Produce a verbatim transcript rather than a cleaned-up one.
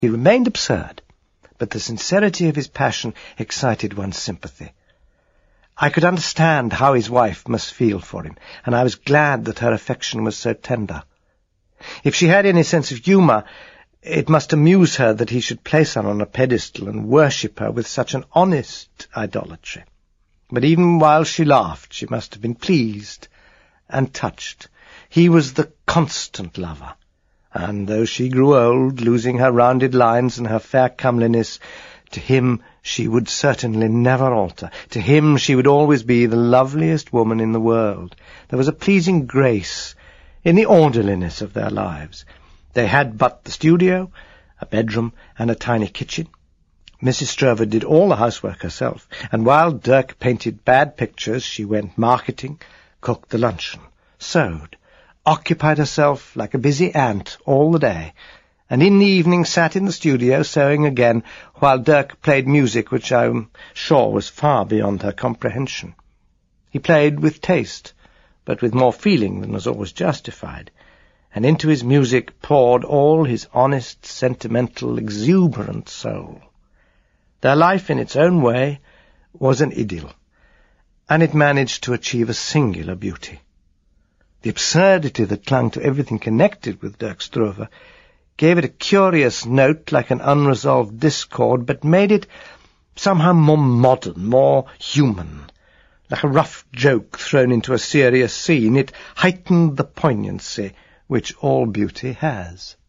He remained absurd, but the sincerity of his passion excited one's sympathy. I could understand how his wife must feel for him, and I was glad that her affection was so tender. If she had any sense of humour, it must amuse her that he should place her on a pedestal and worship her with such an honest idolatry. But even while she laughed, she must have been pleased and touched. He was the constant lover, and though she grew old, losing her rounded lines and her fair comeliness, to him she would certainly never alter. To him she would always be the loveliest woman in the world. There was a pleasing grace in the orderliness of their lives. They had but the studio, a bedroom, and a tiny kitchen. Missus Stroeve did all the housework herself, and while Dirk painted bad pictures, she went marketing, cooked the luncheon, sewed, occupied herself like a busy ant all the day, and in the evening sat in the studio sewing again, while Dirk played music which I'm sure was far beyond her comprehension. He played with taste, but with more feeling than was always justified, and into his music poured all his honest, sentimental, exuberant soul. Their life, in its own way, was an idyll, and it managed to achieve a singular beauty. The absurdity that clung to everything connected with Dirk Stroeve gave it a curious note like an unresolved discord, but made it somehow more modern, more human. Like a rough joke thrown into a serious scene, it heightened the poignancy which all beauty has.